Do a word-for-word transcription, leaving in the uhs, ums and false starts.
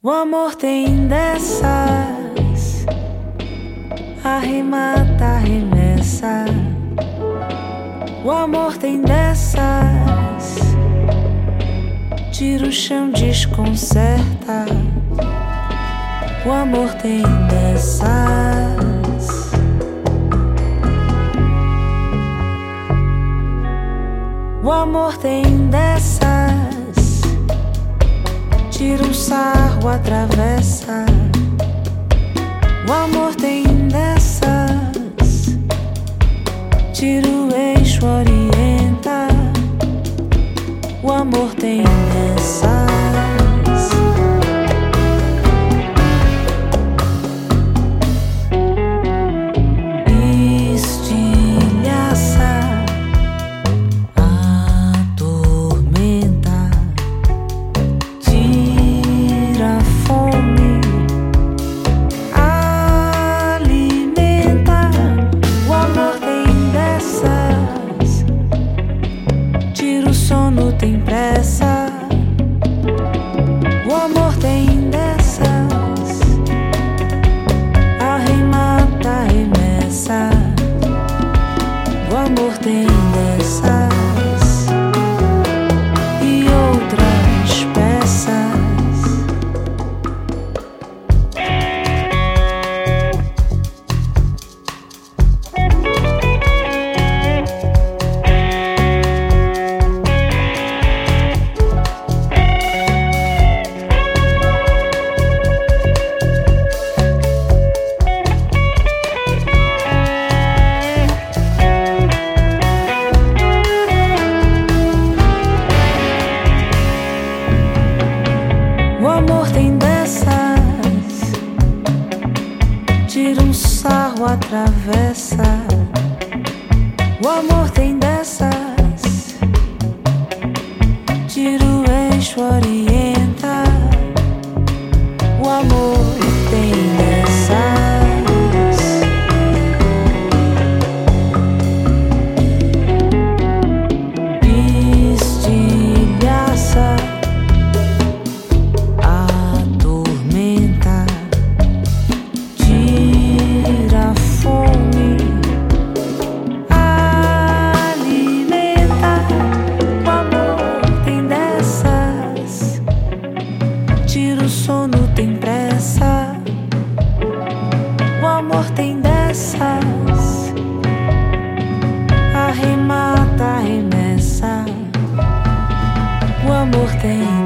O amor tem dessas, arremata, arremessa. O amor tem dessas, tira o chão, desconcerta. O amor tem dessas. O amor tem dessas, tira um sarro, atravessa. O amor tem dessas, tira o eixo, orienta. O amor tem dessas. Tem pressa, o amor tem dessas, arremata, arremessa. O amor tem dessas e outras peças. O amor tem dessas, tira um sarro, atravessa. O amor tem dessas, tira o eixo, orienta. O amor tem dessas. Estilhaça, tira o sono, tem pressa. O amor tem dessas, arremata, arremessa. O amor tem